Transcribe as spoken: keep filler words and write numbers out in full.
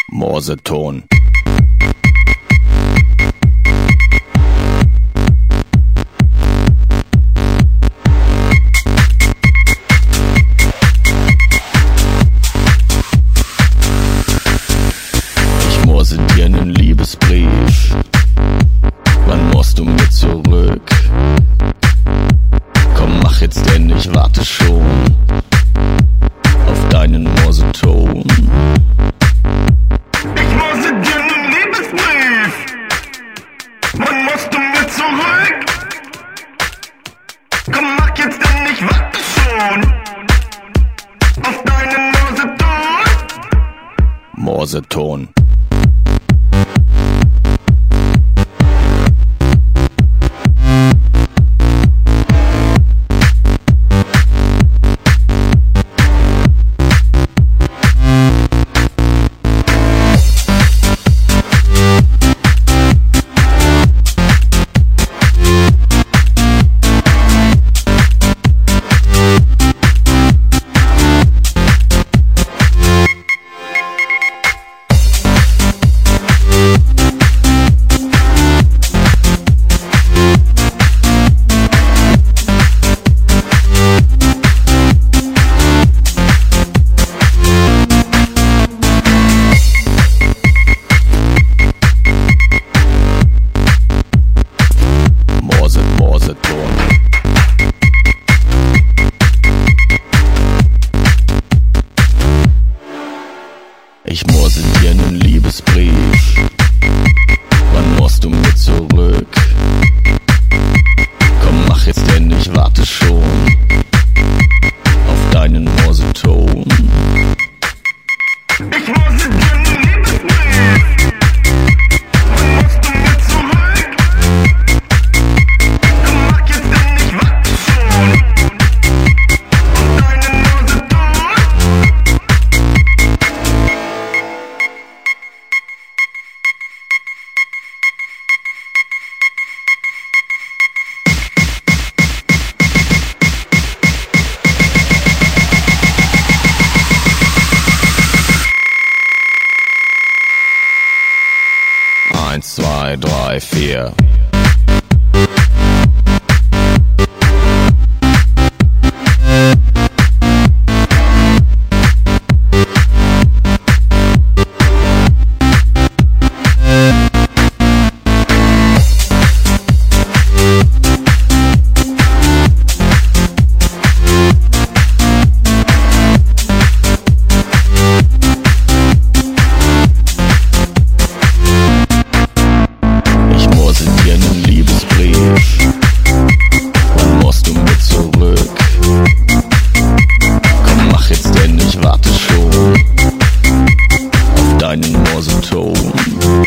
Morseton. Ich morse dir nen Liebesbrief. Wann morst du mir zurück? Komm, mach jetzt endlich, warte schon auf deinen Morseton. Ich morse dir nen Liebesbrief. Wann musst du mir zurück? Komm, mach jetzt endlich, warte schon auf deinen Morseton. Morseton. Ich morse dir nen Liebesbrief. Wann morst du mir zurück? Komm, mach jetzt endlich, warte schon auf deinen Morseton. Ich morse dir nen Liebesbrief. Wann musst du mir zurück? Komm, mach jetzt endlich, warte schon auf deinen Morseton. Eins, zwei, drei, vier. Ich morse dir nen Liebesbrief. Wann morst du mir zurück? Komm, mach jetzt endlich, warte schon auf deinen Morseton.